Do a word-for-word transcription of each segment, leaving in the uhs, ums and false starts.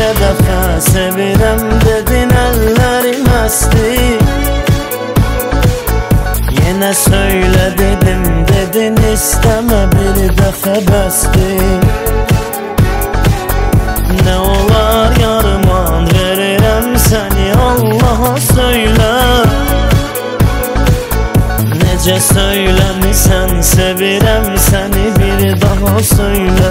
dəfə sevirəm dedin, əllərim əsdi. Yenə söylə dedim, dedin istəmə, bir dəfə bəsdir. Nə olar yarıman verirəm səni, Allaha söylə. Necə söyləmisən, sevirəm səni, bir daha söylə.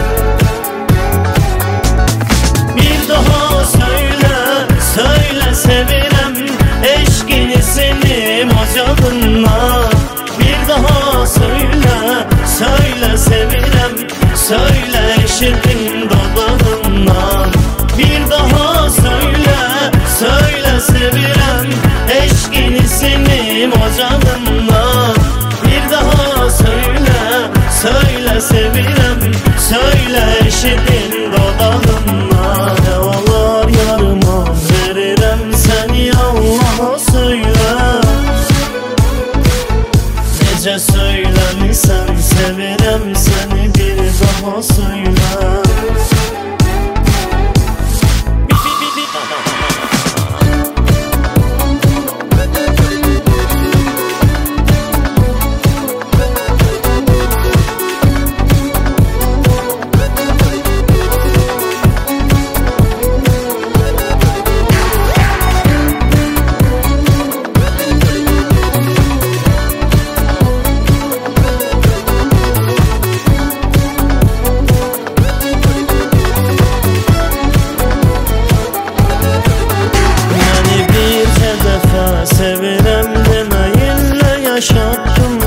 Bir daha söylə, söylə sevirəm, eşqini sinim ocağından. Bir daha söylə, söylə sevirəm, söylə eşidim dodağından. Bir daha söylə, söylə sevirəm, eşqini sinim ocağından. Bir daha söylə, söylə sevirəm, söylə eşidim dodağından. Nə olar yarıma verirəm səni, Allaha söylə. Necə söyləmisən, sevirəm səni, bir daha söylə. Sevirəm deməyinlə yaşattım.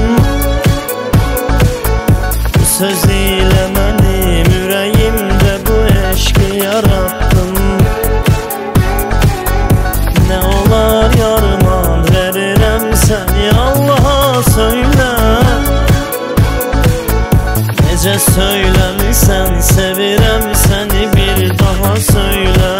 Bu söz ilə mənim ürəyimdə bu eşqi yarattım. Nə olar yarıman verirəm səni, Allaha söylə. Necə söyləmisən, sevirəm səni, bir daha söylə.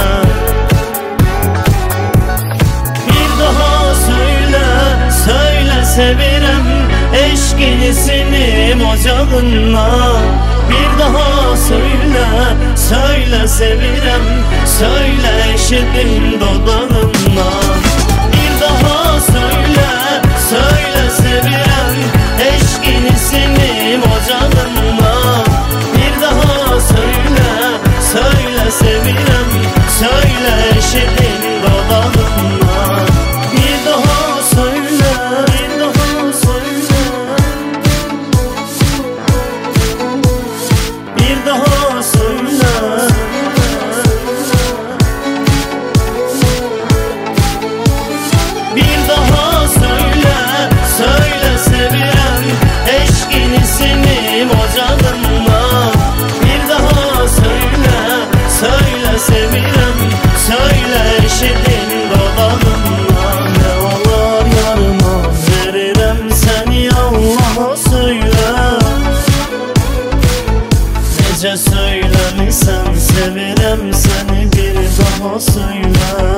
Sevirəm eşqini sinim ocağından. Bir daha söylə, söylə sevirəm, söylə eşidim dodağından. Bir daha söylə, söylə sevirəm, eşqini sinim ocağından. Bir daha söylə, söylə sevirəm, söylə eşidim dodağından. Bir daha söylə, bir daha söyle. Bir daha söyle, söyle sevirəm, eşqini sinim ocağından. Bir daha söyle, söyle sevirəm, söyle eşidim dodağından. Ne olar yarıma verirəm səni, Allaha söylə. Necə söyləmisən, sevirəm səni, bir daha söylə.